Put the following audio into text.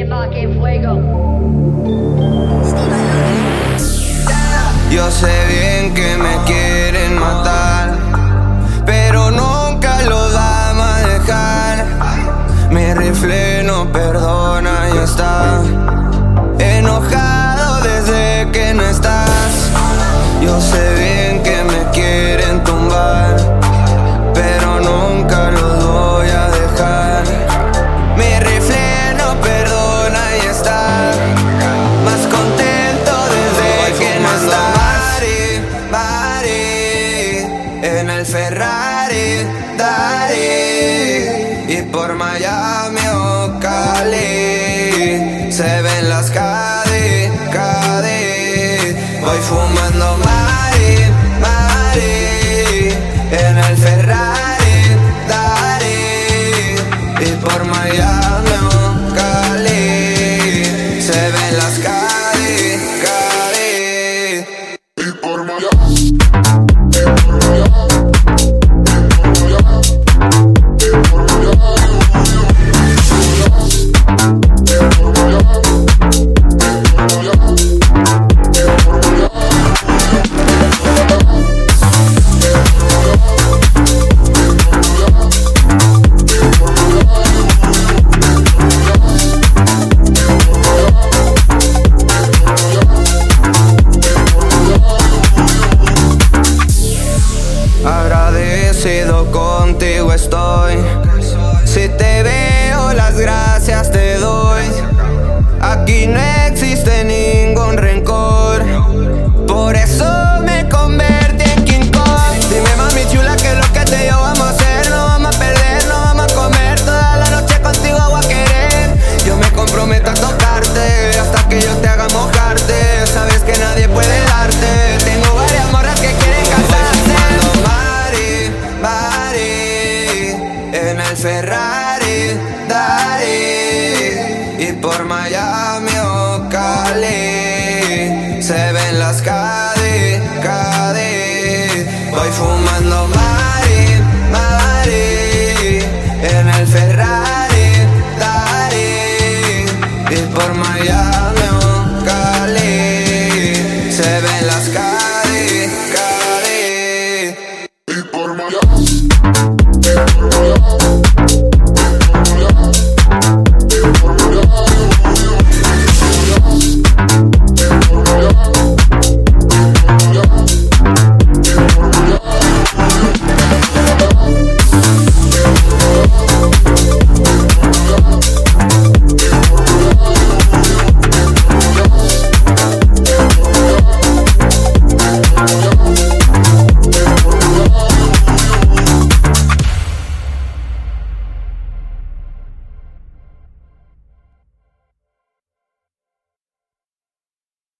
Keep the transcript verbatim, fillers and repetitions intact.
Yo sé bien que me quieren matar, pero nunca lo vamos a dejar. Mi rifle no perdona y está enojado desde que no estás. Yo sé bien que me quieren tumbar, pero nunca los voy a dejar. Mi rifle no perdona y está más contento desde que no estás. En el Ferrari, Dari, y por Miami o Cali se ven las Cadi, Cadi. Voy fumando Mari, Mari, en el Ferrari, Dari, y por Miami o Cali se ven las Cadi, Cadi. Y por Miami. Agradecido contigo estoy, si te veo las gracias te doy. Aquí no existe ningún rencor, por eso me convertí en King Kong. Dime mami chula que lo que te yo vamos a hacer. No vamos a perder, no vamos a comer, toda la noche contigo voy a querer. Yo me comprometo a tocarte hasta que yo te haga mojarte. Sabes que nadie puede darte, tengo varias morras que quieren casarse. En el Ferrari, Dari, y por Miami